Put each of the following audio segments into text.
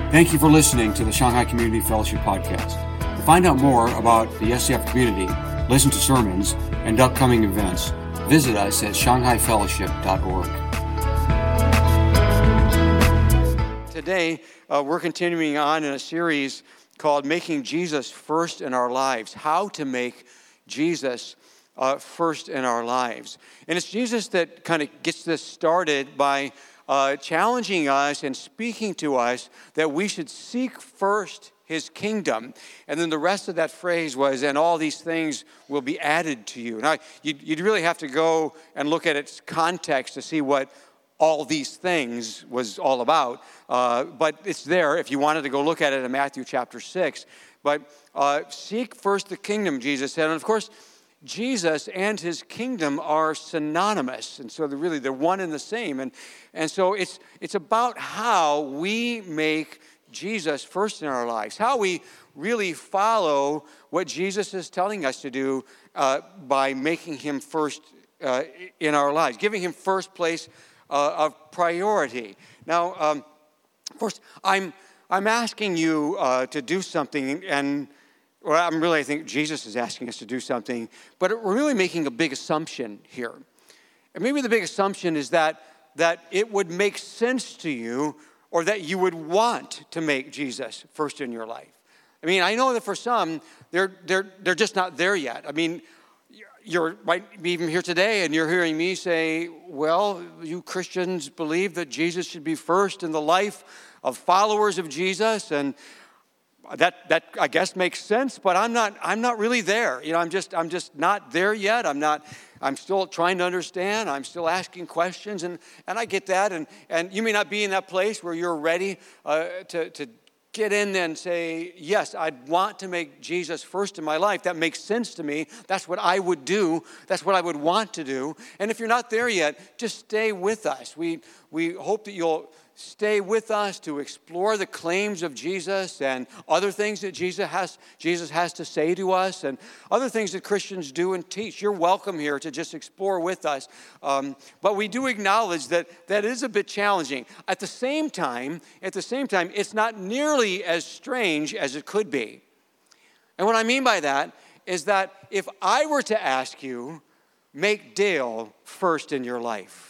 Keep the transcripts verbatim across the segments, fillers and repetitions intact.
Thank you for listening to the Shanghai Community Fellowship Podcast. To find out more about the S C F community, listen to sermons, and upcoming events, visit us at shanghai fellowship dot org. Today, uh, we're continuing on in a series called Making Jesus First in Our Lives. How to make Jesus uh, first in our lives. And it's Jesus that kind of gets this started by uh, challenging us and speaking to us that we should seek first his kingdom. And then the rest of that phrase was, and all these things will be added to you. Now, you'd, you'd really have to go and look at its context to see what all these things was all about. Uh, but it's there if you wanted to go look at it in Matthew chapter six. But uh, seek first the kingdom, Jesus said. And of course, Jesus and his kingdom are synonymous. And so they're really, they're one and the same. And, and so it's, it's about how we make Jesus first in our lives, how we really follow what Jesus is telling us to do uh, by making him first uh, in our lives, giving him first place uh, of priority. Now, um, of course, I'm I'm asking you uh, to do something, and well, I'm really, I think Jesus is asking us to do something, but we're really making a big assumption here. And maybe the big assumption is that that it would make sense to you, or that you would want to make Jesus first in your life. I mean, I know that for some, they're they're they're just not there yet. I mean, you might be even here today, and you're hearing me say, well, you Christians believe that Jesus should be first in the life of followers of Jesus, and that that I guess makes sense, but I'm not I'm not really there. You know, I'm just I'm just not there yet. I'm not I'm still trying to understand. I'm still asking questions, and, and I get that. And, and you may not be in that place where you're ready uh, to, to get in and say, yes, I'd want to make Jesus first in my life. That makes sense to me. That's what I would do. That's what I would want to do. And if you're not there yet, just stay with us. We we hope that you'll stay with us to explore the claims of Jesus and other things that Jesus has Jesus has to say to us and other things that Christians do and teach. You're welcome here to just explore with us. Um, but we do acknowledge that that is a bit challenging. At the same time, at the same time, it's not nearly as strange as it could be. And what I mean by that is that if I were to ask you, make Dale first in your life,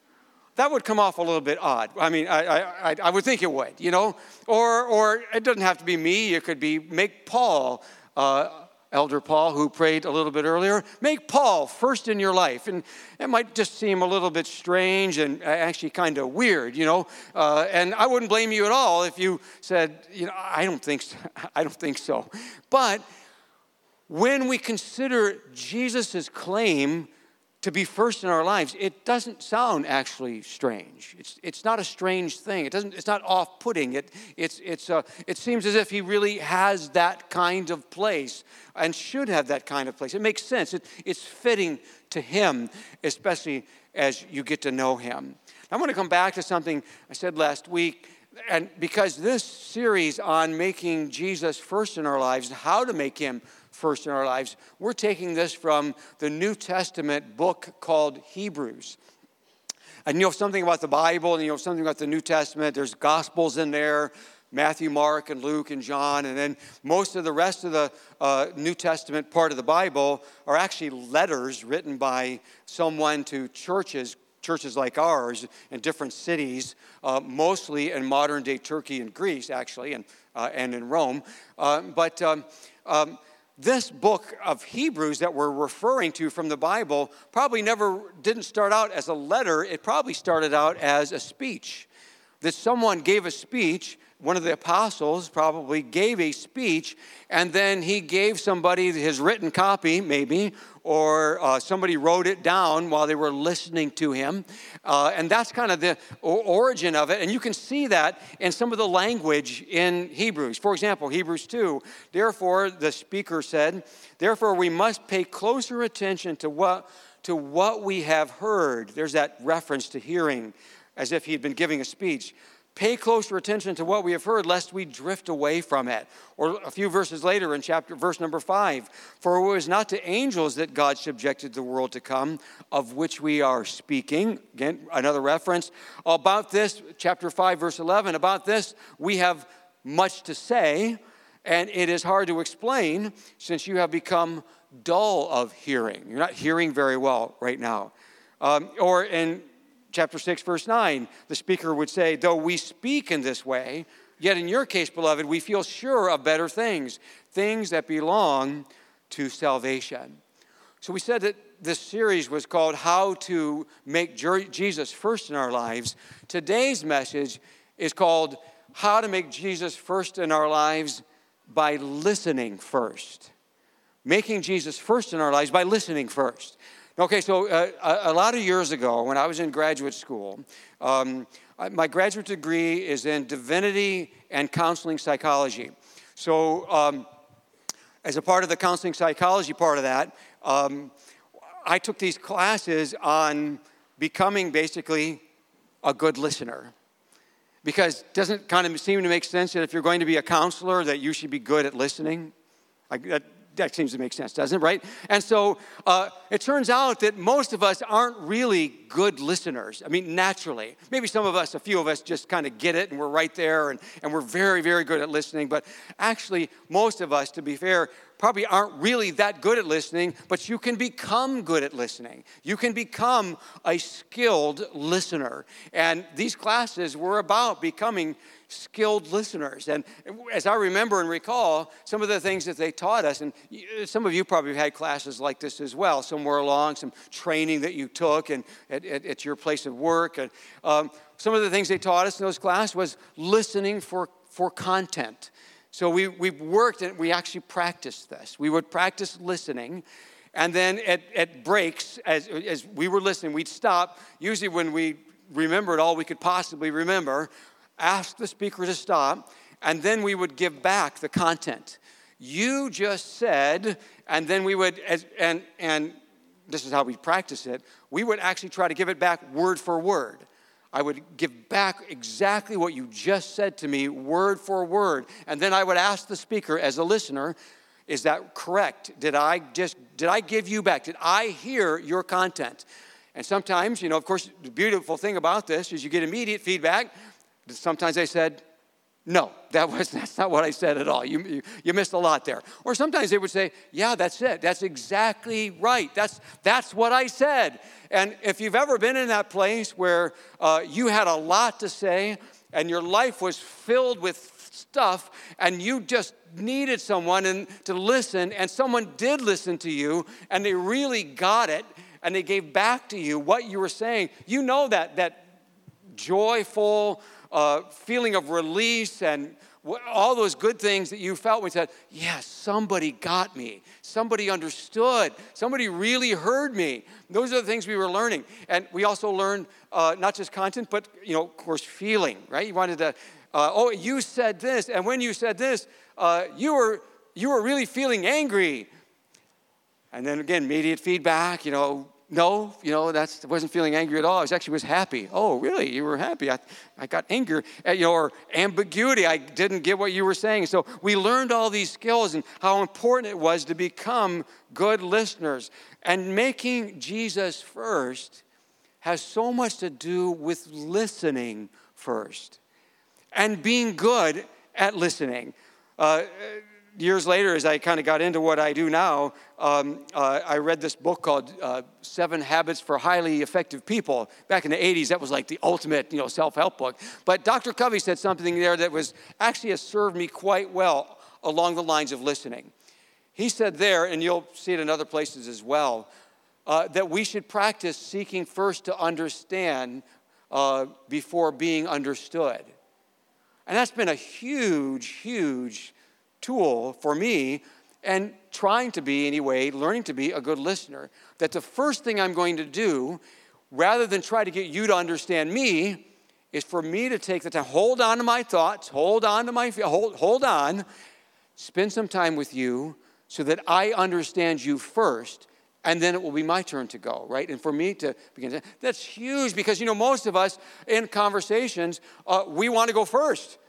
that would come off a little bit odd. I mean, I, I I would think it would, you know. Or or it doesn't have to be me. It could be make Paul, uh, Elder Paul, who prayed a little bit earlier. Make Paul first in your life. And it might just seem a little bit strange and actually kind of weird, you know. Uh, and I wouldn't blame you at all if you said, you know, I don't think so. I don't think so. But when we consider Jesus' claim to be first in our lives, it doesn't sound actually strange. It's it's not a strange thing. It doesn't. It's not off-putting. It it's it's uh, it seems as if he really has that kind of place and should have that kind of place. It makes sense. It, it's fitting to him, especially as you get to know him. I want to come back to something I said last week, and because this series on making Jesus first in our lives, how to make him first in our lives, we're taking this from the New Testament book called Hebrews. And you know something about the Bible, and you know something about the New Testament. There's Gospels in there, Matthew, Mark, and Luke, and John. And then most of the rest of the uh, New Testament part of the Bible are actually letters written by someone to churches, churches like ours in different cities, uh, mostly in modern-day Turkey and Greece, actually, and, uh, and in Rome. Uh, but... Um, um, This book of Hebrews that we're referring to from the Bible probably never didn't start out as a letter. It probably started out as a speech. That someone gave a speech, one of the apostles probably gave a speech, and then he gave somebody his written copy, maybe, or uh, somebody wrote it down while they were listening to him. Uh, and that's kind of the origin of it. And you can see that in some of the language in Hebrews. For example, Hebrews two, therefore, the speaker said, therefore we must pay closer attention to what, to what we have heard. There's that reference to hearing, as if he'd been giving a speech. Pay closer attention to what we have heard, lest we drift away from it. Or a few verses later in chapter, verse number five, for it was not to angels that God subjected the world to come, of which we are speaking. Again, another reference. About this, chapter five, verse eleven, about this we have much to say, and it is hard to explain since you have become dull of hearing. You're not hearing very well right now. Um, or in chapter six, verse nine, the speaker would say, though we speak in this way, yet in your case, beloved, we feel sure of better things, things that belong to salvation. So we said that this series was called How to Make Jesus First in Our Lives. Today's message is called How to Make Jesus First in Our Lives by Listening First. Making Jesus first in our lives by listening first. Okay, so uh, a, a lot of years ago, when I was in graduate school, um, my graduate degree is in divinity and counseling psychology. So um, as a part of the counseling psychology part of that, um, I took these classes on becoming basically a good listener. Because it doesn't kind of seem to make sense that if you're going to be a counselor that you should be good at listening? Like that, that seems to make sense, doesn't it, right? And so uh, it turns out that most of us aren't really good listeners. I mean, naturally. Maybe some of us, a few of us just kind of get it and we're right there and, and we're very, very good at listening. But actually, most of us, to be fair, probably aren't really that good at listening, but you can become good at listening. You can become a skilled listener. And these classes were about becoming skilled listeners. And as I remember and recall, some of the things that they taught us, and some of you probably had classes like this as well, somewhere along, some training that you took and at, at, at your place of work. And um, some of the things they taught us in those classes was listening for, for content. So we, we worked and we actually practiced this. We would practice listening. And then at, at breaks, as, as we were listening, we'd stop. Usually when we remembered all we could possibly remember, ask the speaker to stop, and then we would give back the content. You just said, and then we would, as, and, and this is how we practice it, we would actually try to give it back word for word. I would give back exactly what you just said to me, word for word. And then I would ask the speaker as a listener, is that correct? Did I just, did I give you back? Did I hear your content? And sometimes, you know, of course, the beautiful thing about this is you get immediate feedback. Sometimes they said, no, that was, that's not what I said at all. You, you, you missed a lot there. Or sometimes they would say, yeah, that's it. That's exactly right. That's, that's what I said. And if you've ever been in that place where uh, you had a lot to say and your life was filled with stuff and you just needed someone and, to listen, and someone did listen to you and they really got it and they gave back to you what you were saying, you know that, that joyful uh, feeling of release and all those good things that you felt when you said, yes, somebody got me. Somebody understood. Somebody really heard me. Those are the things we were learning. And we also learned uh, not just content, but, you know, of course, feeling, right? You wanted to, uh, oh, you said this. And when you said this, uh, you were you were really feeling angry. And then, again, immediate feedback, you know, no, you know, that's, I wasn't feeling angry at all. I was actually was happy. Oh, really? You were happy? I, I got anger. Uh, you know, or ambiguity. I didn't get what you were saying. So we learned all these skills and how important it was to become good listeners. And making Jesus first has so much to do with listening first and being good at listening. Uh, Years later, as I kind of got into what I do now, um, uh, I read this book called uh, Seven Habits for Highly Effective People. Back in the eighties, that was like the ultimate, you know, self-help book. But Doctor Covey said something there that was actually has served me quite well along the lines of listening. He said there, and you'll see it in other places as well, uh, that we should practice seeking first to understand uh, before being understood. And that's been a huge, huge tool for me, and trying to be, anyway, learning to be a good listener. That the first thing I'm going to do, rather than try to get you to understand me, is for me to take the time, hold on to my thoughts, hold on to my, hold, hold on, spend some time with you so that I understand you first, and then it will be my turn to go, right? And for me to begin to, that's huge because, you know, most of us in conversations, uh, we want to go first.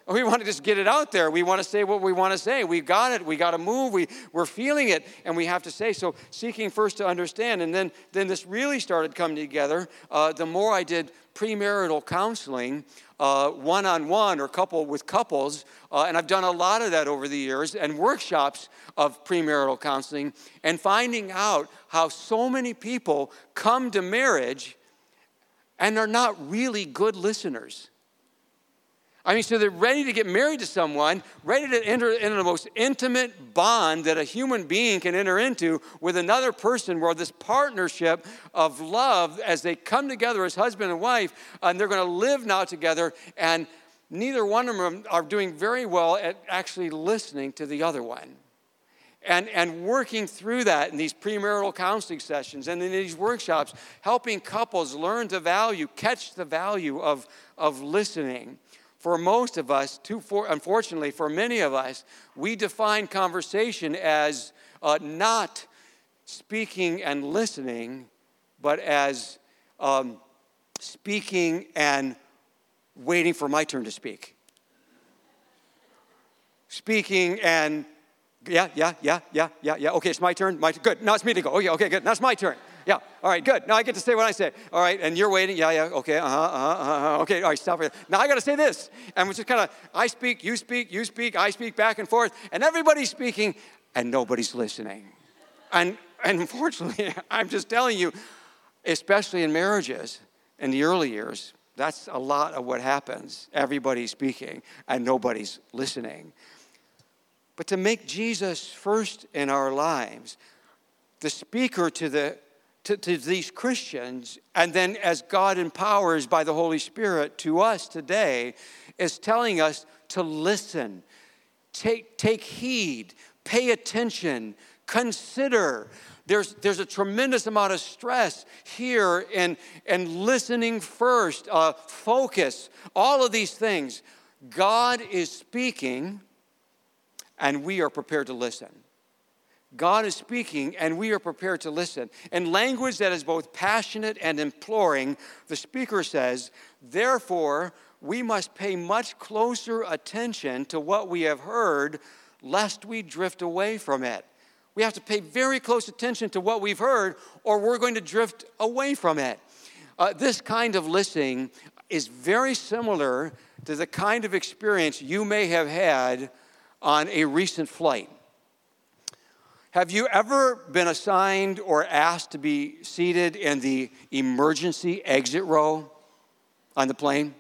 We want to just get it out there. We want to say what we want to say. We got it. We got to move. We, we're feeling it, and we have to say. So seeking first to understand, and then, then this really started coming together. Uh, the more I did premarital counseling, uh, one-on-one or couple with couples, uh, and I've done a lot of that over the years, and workshops of premarital counseling, and finding out how so many people come to marriage and are not really good listeners. I mean, so they're ready to get married to someone, ready to enter into the most intimate bond that a human being can enter into with another person, where this partnership of love as they come together as husband and wife, and they're going to live now together, and neither one of them are doing very well at actually listening to the other one. And, and working through that in these premarital counseling sessions and in these workshops, helping couples learn to value, catch the value of, of listening. For most of us, too, for, unfortunately, for many of us, we define conversation as uh, not speaking and listening, but as um, speaking and waiting for my turn to speak. Speaking and, yeah, yeah, yeah, yeah, yeah, yeah. Okay, it's my turn. My, good. Now it's me to go. Okay, okay, good. Now it's my turn. Yeah, all right, good. Now I get to say what I say. All right, and you're waiting. Yeah, yeah, okay, uh-huh, uh-huh, uh-huh. Okay, all right, stop it. Now I got to say this. And it's just kind of, I speak, you speak, you speak, I speak, back and forth, and everybody's speaking, and nobody's listening. And, and unfortunately, I'm just telling you, especially in marriages, in the early years, that's a lot of what happens. Everybody's speaking, and nobody's listening. But to make Jesus first in our lives, the speaker to the To, to these Christians, and then as God empowers by the Holy Spirit to us today, is telling us to listen, take, take heed, pay attention, consider. There's, there's a tremendous amount of stress here in, in listening first, uh, focus, all of these things. God is speaking, and we are prepared to listen. God is speaking, and we are prepared to listen. In language that is both passionate and imploring, the speaker says, therefore, we must pay much closer attention to what we have heard, lest we drift away from it. We have to pay very close attention to what we've heard, or we're going to drift away from it. Uh, this kind of listening is very similar to the kind of experience you may have had on a recent flight. Have you ever been assigned or asked to be seated in the emergency exit row on the plane?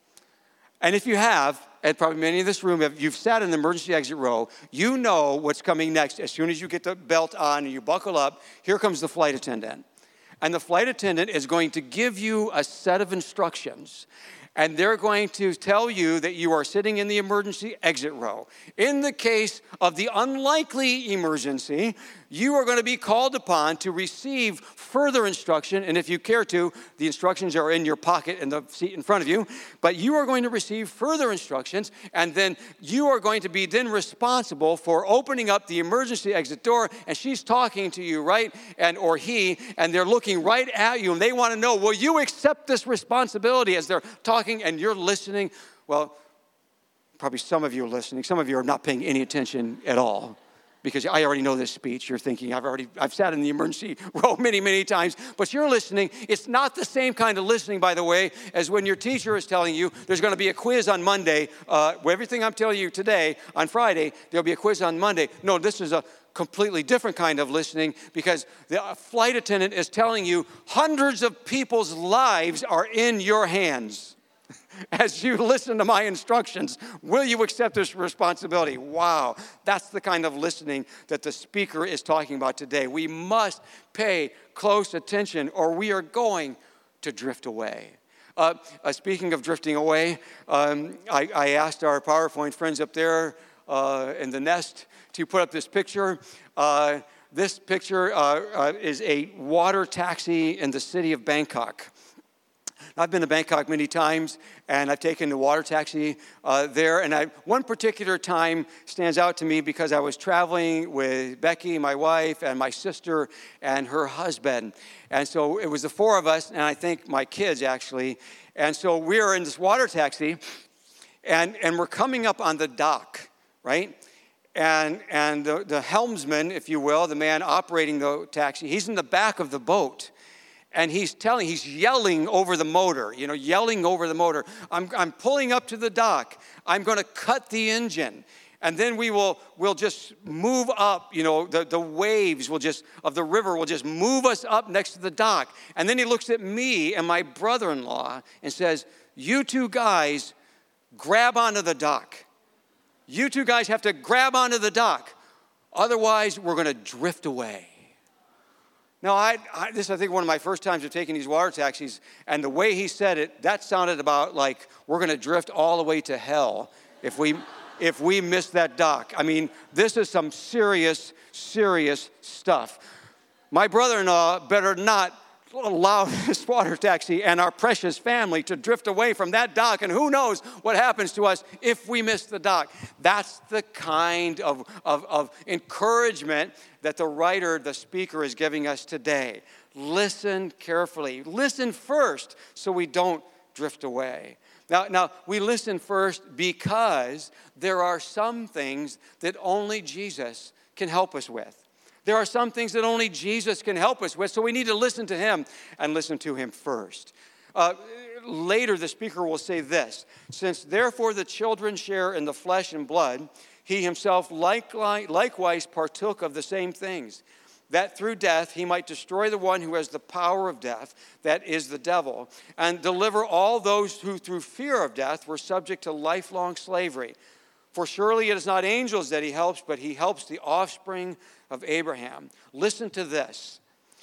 And if you have, and probably many in this room have, you've sat in the emergency exit row, you know what's coming next. As soon as you get the belt on and you buckle up, here comes the flight attendant. And the flight attendant is going to give you a set of instructions. And they're going to tell you that you are sitting in the emergency exit row. In the case of the unlikely emergency, you are going to be called upon to receive further instruction. And if you care to, the instructions are in your pocket in the seat in front of you. But you are going to receive further instructions. And then you are going to be then responsible for opening up the emergency exit door. And she's talking to you, right? And or he, and they're looking right at you. And they want to know, will you accept this responsibility as they're talking? And you're listening. Well, probably some of you are listening. Some of you are not paying any attention at all, because I already know this speech. You're thinking, I've already, I've sat in the emergency row many, many times, but you're listening. It's not the same kind of listening, by the way, as when your teacher is telling you there's going to be a quiz on Monday. Uh, everything I'm telling you today, on Friday, there'll be a quiz on Monday. No, this is a completely different kind of listening, because the flight attendant is telling you hundreds of people's lives are in your hands. As you listen to my instructions, will you accept this responsibility? Wow, that's the kind of listening that the speaker is talking about today. We must pay close attention, or we are going to drift away. Uh, uh, speaking of drifting away, um, I, I asked our PowerPoint friends up there uh, in the nest to put up this picture. Uh, this picture uh, uh, is a water taxi in the city of Bangkok. I've been to Bangkok many times, and I've taken the water taxi uh, there. And I, one particular time stands out to me because I was traveling with Becky, my wife, and my sister and her husband. And so it was the four of us, and I think my kids, actually. And so we were in this water taxi, And, and we're coming up on the dock, right? And, and the, the helmsman, if you will, the man operating the taxi, he's in the back of the boat. And he's telling, he's yelling over the motor, you know, yelling over the motor. I'm, I'm pulling up to the dock. I'm going to cut the engine. And then we will we'll just move up, you know, the, the waves will just, of the river will just move us up next to the dock. And then he looks at me and my brother-in-law and says, you two guys grab onto the dock. You two guys have to grab onto the dock. Otherwise, we're going to drift away. Now, I, I, this is, I think, one of my first times of taking these water taxis, and the way he said it, that sounded about like we're going to drift all the way to hell if we, if we miss that dock. I mean, this is some serious, serious stuff. My brother-in-law better not allow this water taxi and our precious family to drift away from that dock, and who knows what happens to us if we miss the dock. That's the kind of, of, of encouragement that the writer, the speaker, is giving us today. Listen carefully. Listen first so we don't drift away. Now, now, we listen first because there are some things that only Jesus can help us with. There are some things that only Jesus can help us with, so we need to listen to him and listen to him first. Uh, later, the speaker will say this, since therefore the children share in the flesh and blood, he himself likewise partook of the same things, that through death he might destroy the one who has the power of death, that is the devil, and deliver all those who through fear of death were subject to lifelong slavery. For surely it is not angels that he helps, but he helps the offspring of Abraham. Listen to this.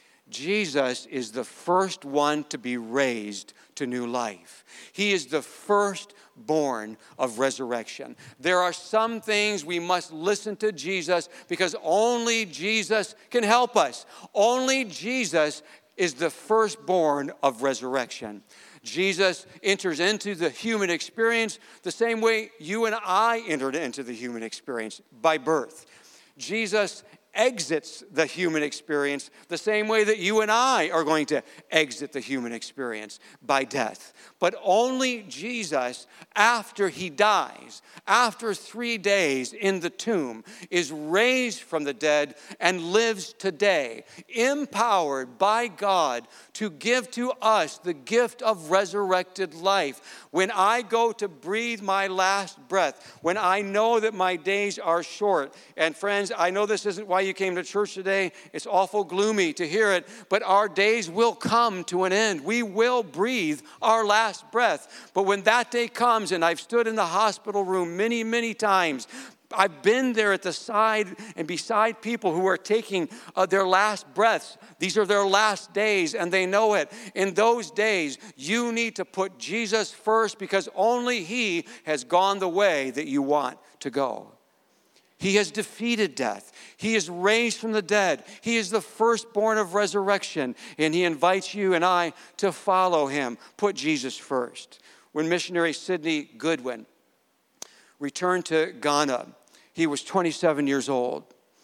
Jesus is the first one to be raised to new life. He is the firstborn of resurrection. There are some things we must listen to Jesus because only Jesus can help us. Only Jesus is the firstborn of resurrection. Jesus enters into the human experience the same way you and I entered into the human experience, by birth. Jesus exits the human experience the same way that you and I are going to exit the human experience, by death. But only Jesus, after he dies, after three days in the tomb, is raised from the dead and lives today, empowered by God to give to us the gift of resurrected life. When I go to breathe my last breath, when I know that my days are short, and friends, I know this isn't why you came to church today. It's awful gloomy to hear it, but our days will come to an end. We will breathe our last breath. But when that day comes, and I've stood in the hospital room many, many times, I've been there at the side and beside people who are taking uh, their last breaths. These are their last days, and they know it. In those days, you need to put Jesus first because only he has gone the way that you want to go. He has defeated death. He is raised from the dead. He is the firstborn of resurrection, and he invites you and I to follow him. Put Jesus first. When missionary Sidney Goodwin returned to Ghana, he was twenty-seven years old.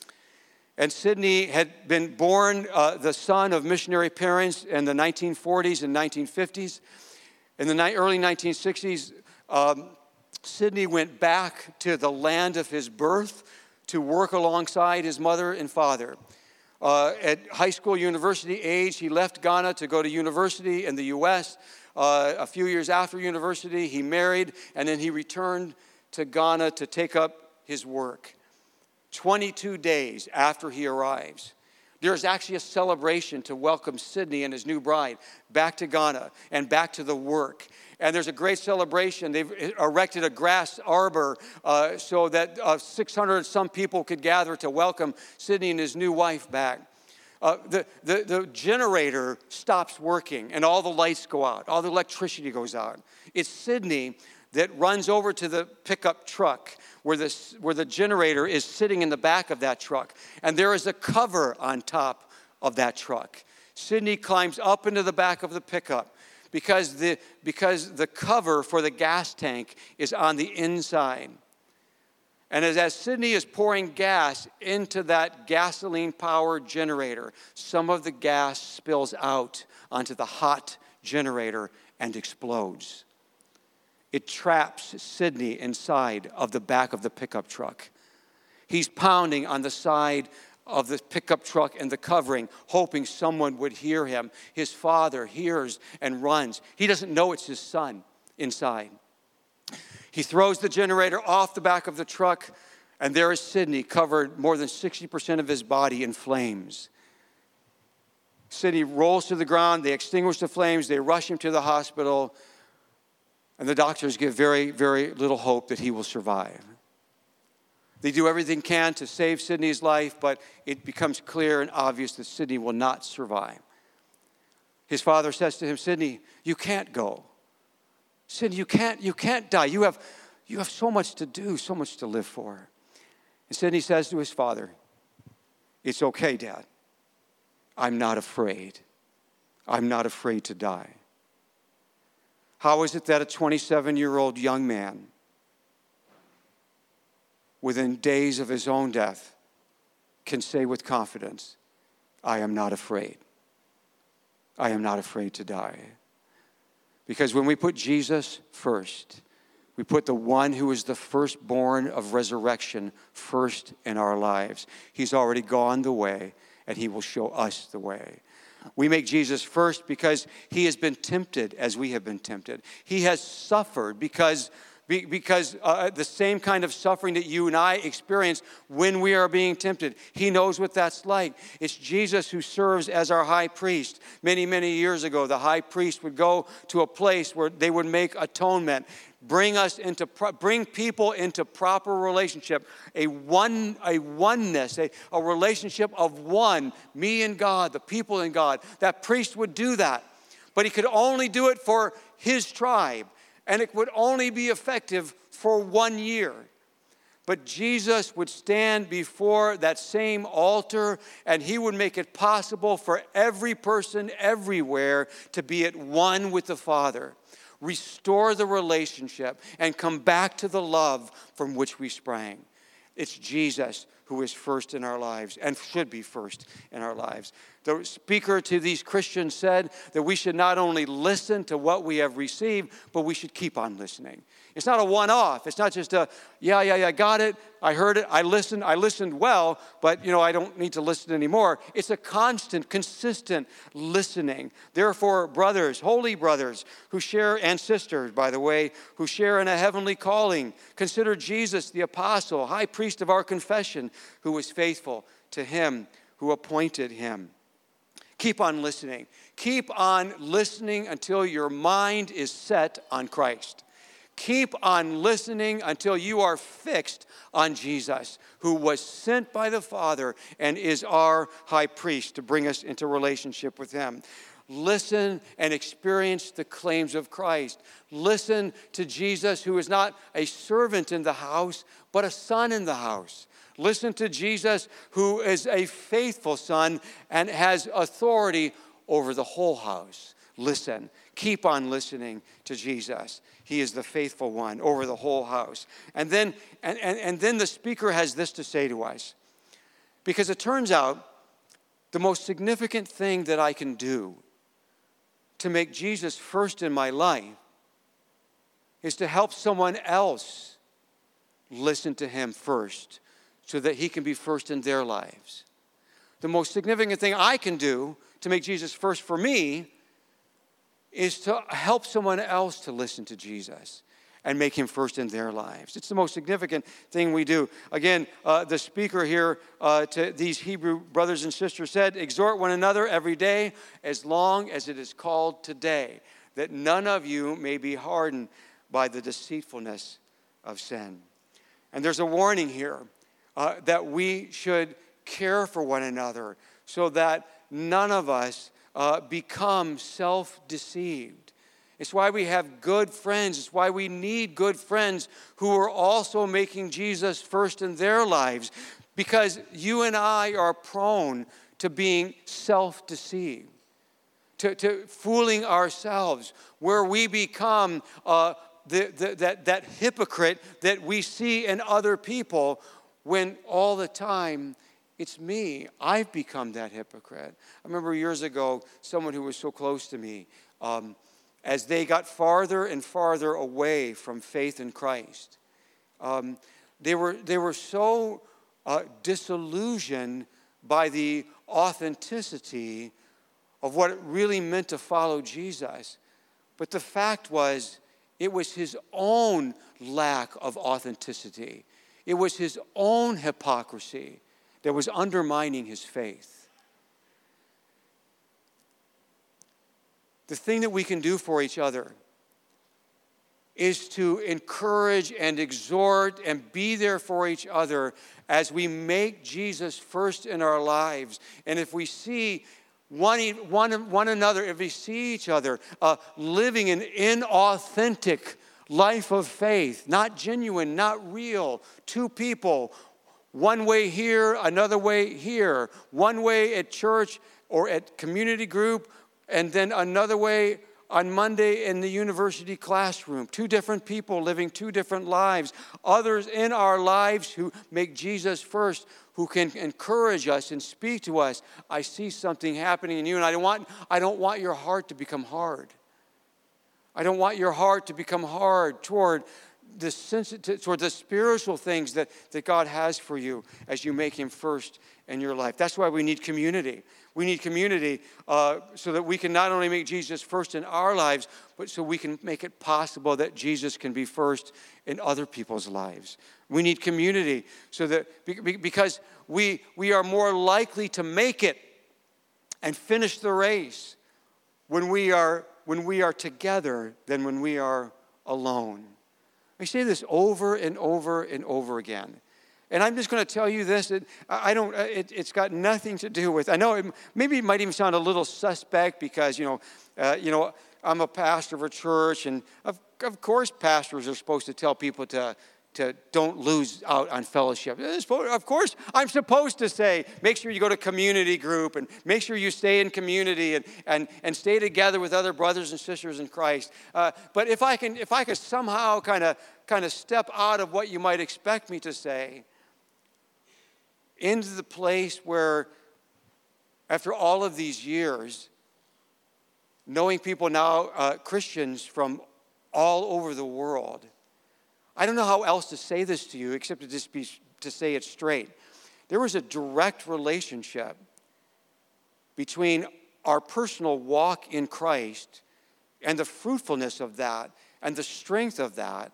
And Sidney had been born uh, the son of missionary parents in the nineteen forties and nineteen fifties. In the ni- early nineteen sixties, um, Sidney went back to the land of his birth to work alongside his mother and father. Uh, at high school, university age, he left Ghana to go to university in the U S. Uh, a few years after university, he married, and then he returned to Ghana to take up his work. twenty-two days after he arrives, there's actually a celebration to welcome Sidney and his new bride back to Ghana and back to the work. And there's a great celebration. They've erected a grass arbor uh, so that uh, six hundred some people could gather to welcome Sidney and his new wife back. Uh, the, the, the generator stops working and all the lights go out. All the electricity goes out. It's Sidney that runs over to the pickup truck where the, where the generator is sitting in the back of that truck. And there is a cover on top of that truck. Sidney climbs up into the back of the pickup because the, because the cover for the gas tank is on the inside. And as, as Sidney is pouring gas into that gasoline-powered generator, some of the gas spills out onto the hot generator and explodes. It traps Sidney inside of the back of the pickup truck. He's pounding on the side of the pickup truck and the covering, hoping someone would hear him. His father hears and runs. He doesn't know it's his son inside. He throws the generator off the back of the truck, and there is Sidney, covered more than sixty percent of his body in flames. Sidney rolls to the ground. They extinguish the flames. They rush him to the hospital. And the doctors give very, very little hope that he will survive. They do everything they can to save Sidney's life, but it becomes clear and obvious that Sidney will not survive. His father says to him, Sidney, you can't go. Sidney, you can't, you can't die. You have, you have so much to do, so much to live for. And Sidney says to his father, it's okay, Dad. I'm not afraid. I'm not afraid to die. How is it that a twenty-seven-year-old young man, within days of his own death, can say with confidence, I am not afraid. I am not afraid to die. Because when we put Jesus first, we put the one who is the firstborn of resurrection first in our lives. He's already gone the way, and he will show us the way. We make Jesus first because he has been tempted as we have been tempted. He has suffered because, because uh, the same kind of suffering that you and I experience when we are being tempted. He knows what that's like. It's Jesus who serves as our high priest. Many, many years ago, the high priest would go to a place where they would make atonement. Bring us into, bring people into proper relationship, a one, a oneness, a, a relationship of one, me and God, the people in God. That priest would do that, but he could only do it for his tribe, and it would only be effective for one year. But Jesus would stand before that same altar, and he would make it possible for every person everywhere to be at one with the Father. Restore the relationship and come back to the love from which we sprang. It's Jesus who is first in our lives and should be first in our lives. The speaker to these Christians said that we should not only listen to what we have received, but we should keep on listening. It's not a one-off. It's not just a, yeah, yeah, yeah, got it. I heard it. I listened. I listened well, but, you know, I don't need to listen anymore. It's a constant, consistent listening. Therefore, brothers, holy brothers who share, and sisters, by the way, who share in a heavenly calling, consider Jesus the apostle, high priest of our confession, who was faithful to him who appointed him. Keep on listening. Keep on listening until your mind is set on Christ. Keep on listening until you are fixed on Jesus, who was sent by the Father and is our high priest to bring us into relationship with him. Listen and experience the claims of Christ. Listen to Jesus, who is not a servant in the house, but a son in the house. Listen to Jesus, who is a faithful son and has authority over the whole house. Listen. Keep on listening to Jesus. He is the faithful one over the whole house. And then, and, and, and then the speaker has this to say to us. Because it turns out the most significant thing that I can do to make Jesus first in my life is to help someone else listen to him first so that he can be first in their lives. The most significant thing I can do to make Jesus first for me is to help someone else to listen to Jesus and make him first in their lives. It's the most significant thing we do. Again, uh, the speaker here uh, to these Hebrew brothers and sisters said, exhort one another every day as long as it is called today, that none of you may be hardened by the deceitfulness of sin. And there's a warning here uh, that we should care for one another so that none of us Uh, become self-deceived. It's why we have good friends. It's why we need good friends who are also making Jesus first in their lives, because you and I are prone to being self-deceived, to, to fooling ourselves, where we become uh, the, the, that, that hypocrite that we see in other people when all the time it's me. I've become that hypocrite. I remember years ago, someone who was so close to me, um, as they got farther and farther away from faith in Christ. Um, they were, they were so uh, disillusioned by the authenticity of what it really meant to follow Jesus. But the fact was, it was his own lack of authenticity. It was his own hypocrisy that was undermining his faith. The thing that we can do for each other is to encourage and exhort and be there for each other as we make Jesus first in our lives. And if we see one, one, one another, if we see each other uh, living an inauthentic life of faith, not genuine, not real, two people, one way here, another way here, one way at church or at community group, and then another way on Monday in the university classroom. Two different people living two different lives. Others in our lives who make Jesus first, who can encourage us and speak to us. I see something happening in you, and I don't want, I don't want your heart to become hard. I don't want your heart to become hard toward the sensitive, toward the spiritual things that, that God has for you as you make him first in your life. That's why we need community. We need community uh, so that we can not only make Jesus first in our lives, but so we can make it possible that Jesus can be first in other people's lives. We need community so that because we we are more likely to make it and finish the race when we are when we are together than when we are alone. I say this over and over and over again. And I'm just going to tell you this. It, I don't. It, it's got nothing to do with. I know it, maybe it might even sound a little suspect because you know, uh, you know, I'm a pastor of a church, and of, of course, pastors are supposed to tell people to to don't lose out on fellowship. Of course, I'm supposed to say, make sure you go to community group and make sure you stay in community and and and stay together with other brothers and sisters in Christ. Uh, but if I can, if I could somehow kind of kind of step out of what you might expect me to say, into the place where, after all of these years, knowing people now, uh, Christians from all over the world, I don't know how else to say this to you except to just be to say it straight. There was a direct relationship between our personal walk in Christ and the fruitfulness of that and the strength of that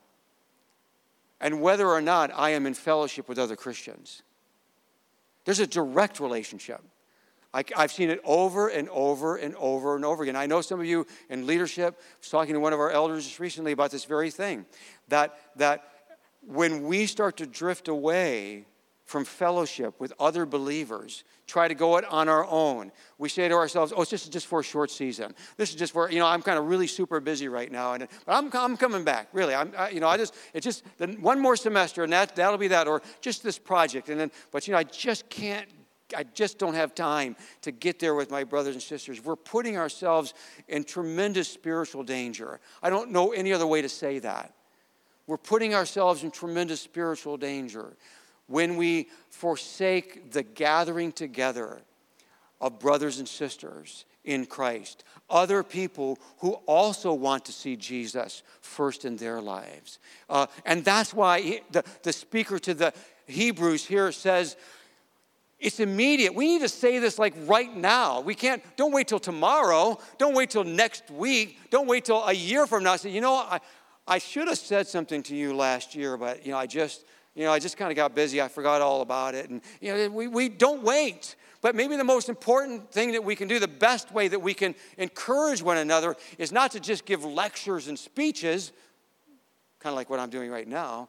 and whether or not I am in fellowship with other Christians. There's a direct relationship. I, I've seen it over and over and over and over again. I know some of you in leadership. I was talking to one of our elders just recently about this very thing. That, that when we start to drift away from fellowship with other believers, try to go it on our own, we say to ourselves, oh, it's just, just for a short season. This is just for, you know, I'm kind of really super busy right now, and but I'm, I'm coming back, really. I'm, I, you know, I just, it's just one more semester, and that, that'll be that, or just this project, and then, but, you know, I just can't, I just don't have time to get there with my brothers and sisters. We're putting ourselves in tremendous spiritual danger. I don't know any other way to say that. We're putting ourselves in tremendous spiritual danger when we forsake the gathering together of brothers and sisters in Christ, other people who also want to see Jesus first in their lives. Uh, and that's why he, the, the speaker to the Hebrews here says, it's immediate. We need to say this like right now. We can't, don't wait till tomorrow. Don't wait till next week. Don't wait till a year from now. Say, you know, I, I should have said something to you last year, but, you know, I just, you know, I just kind of got busy. I forgot all about it. And, you know, we, we don't wait. But maybe the most important thing that we can do, the best way that we can encourage one another is not to just give lectures and speeches, kind of like what I'm doing right now,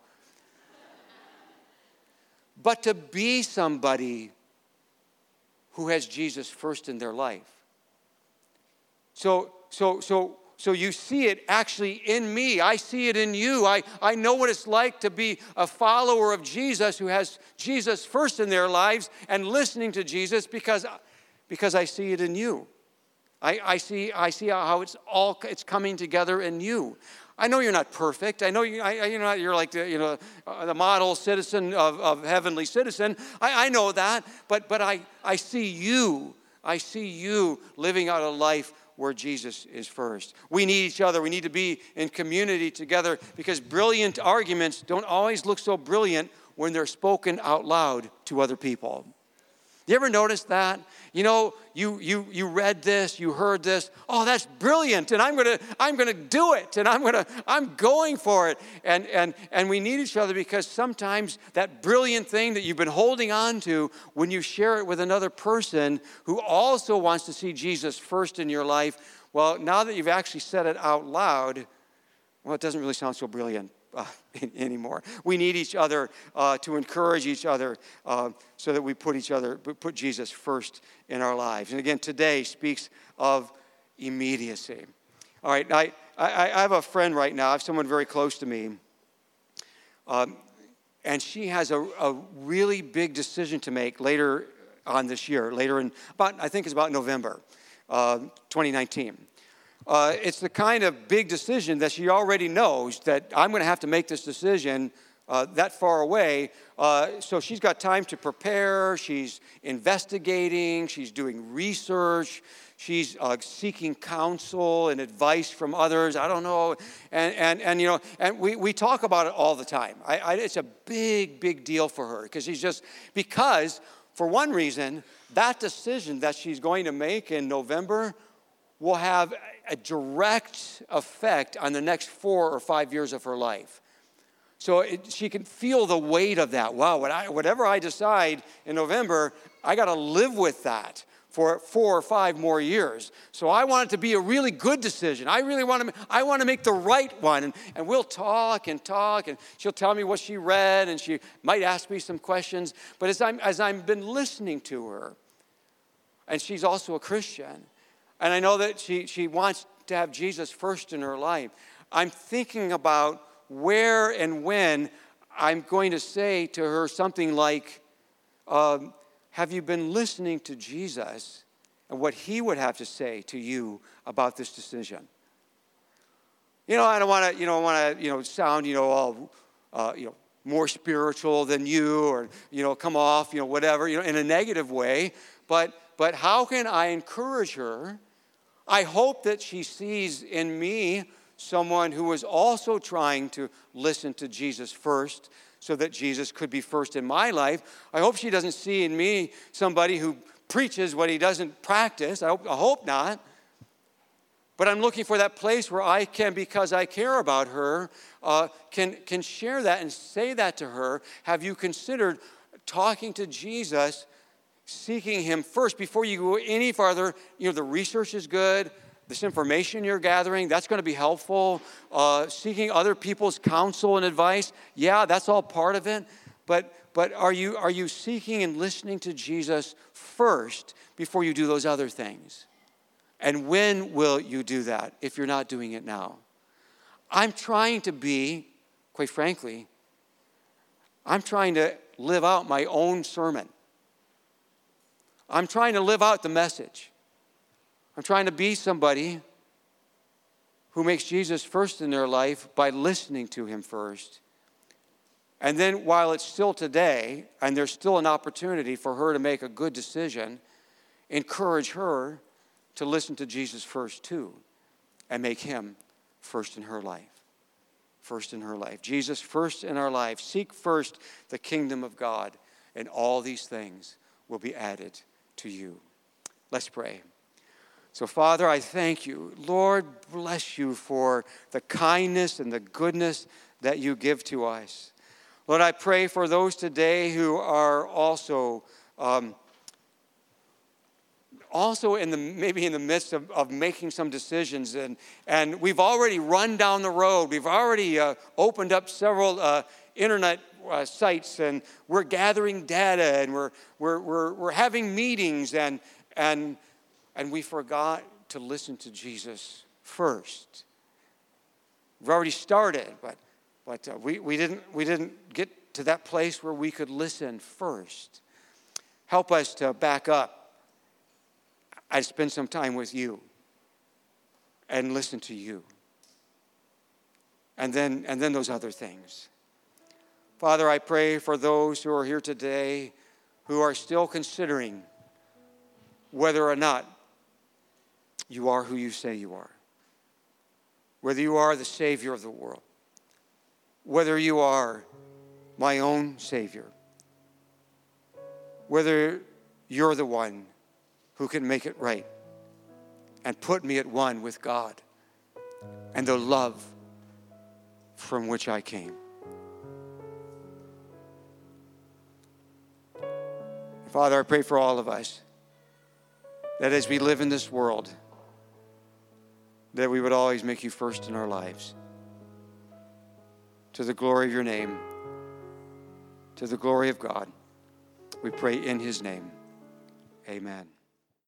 but to be somebody who has Jesus first in their life. So, so, so, so you see it actually in me. I see it in you. I, I know what it's like to be a follower of Jesus who has Jesus first in their lives and listening to Jesus because, because I see it in you. I, I see I see how it's all it's coming together in you. I know you're not perfect. I know you, I, you're not. You're like the, you know, uh, the model citizen of, of heavenly citizen. I, I know that, but but I I see you. I see you living out a life where Jesus is first. We need each other. We need to be in community together because brilliant arguments don't always look so brilliant when they're spoken out loud to other people. You ever notice that? You know, you you you read this, you heard this. Oh, that's brilliant, and I'm gonna I'm gonna do it, and I'm gonna I'm going for it. And and and we need each other because sometimes that brilliant thing that you've been holding on to, when you share it with another person who also wants to see Jesus first in your life, well, now that you've actually said it out loud, well, it doesn't really sound so brilliant. Uh, anymore. We need each other uh, to encourage each other uh, so that we put each other, put Jesus first in our lives. And again, today speaks of immediacy. All right, I, I, I have a friend right now. I have someone very close to me. Um, and she has a, a really big decision to make later on this year, later in, about I think it's about November uh, twenty nineteen. Uh, it's the kind of big decision that she already knows that I'm going to have to make this decision uh, that far away. Uh, so she's got time to prepare. She's investigating. She's doing research. She's uh, seeking counsel and advice from others. I don't know. And, and, and you know, and we, we talk about it all the time. I, I, it's a big, big deal for her because she's just, because for one reason, that decision that she's going to make in November will have a direct effect on the next four or five years of her life. So it, she can feel the weight of that. Wow, what I, whatever I decide in November, I got to live with that for four or five more years. So I want it to be a really good decision. I really want to, I want to make the right one. And, and we'll talk and talk, and she'll tell me what she read, and she might ask me some questions. But as I'm, as I've been listening to her, and she's also a Christian, and I know that she, she wants to have Jesus first in her life, I'm thinking about where and when I'm going to say to her something like, um, have you been listening to Jesus and what he would have to say to you about this decision? You know, I don't want to, you know, want to, you know, sound, you know, all, uh, you know, more spiritual than you, or, you know, come off, you know, whatever, you know, in a negative way. But, but how can I encourage her? I hope that she sees in me someone who is also trying to listen to Jesus first so that Jesus could be first in my life. I hope she doesn't see in me somebody who preaches what he doesn't practice. I hope, I hope not. But I'm looking for that place where I can, because I care about her, uh, can, can share that and say that to her. Have you considered talking to Jesus, seeking him first before you go any farther? You know, the research is good. This information you're gathering, that's going to be helpful. Uh, seeking other people's counsel and advice, yeah, that's all part of it. But but are you are you seeking and listening to Jesus first before you do those other things? And when will you do that if you're not doing it now? I'm trying to be, quite frankly, I'm trying to live out my own sermon. I'm trying to live out the message. I'm trying to be somebody who makes Jesus first in their life by listening to him first. And then while it's still today, and there's still an opportunity for her to make a good decision, encourage her to listen to Jesus first too, and make him first in her life. First in her life. Jesus first in our life. Seek first the kingdom of God, and all these things will be added to you. Let's pray. So, Father, I thank you. Lord, bless you for the kindness and the goodness that you give to us. Lord, I pray for those today who are also um, also in the maybe in the midst of, of making some decisions, and and we've already run down the road. We've already uh, opened up several uh, internet uh, sites, and we're gathering data, and we're we're we're we're having meetings, and and. And we forgot to listen to Jesus first. We've already started, but but uh, we, we didn't we didn't get to that place where we could listen first. Help us to back up and spend some time with you and listen to you. And then and then those other things. Father, I pray for those who are here today who are still considering whether or not you are who you say you are. Whether you are the Savior of the world, whether you are my own Savior, whether you're the one who can make it right and put me at one with God and the love from which I came. Father, I pray for all of us that as we live in this world, that we would always make you first in our lives. To the glory of your name, to the glory of God, we pray in his name. Amen.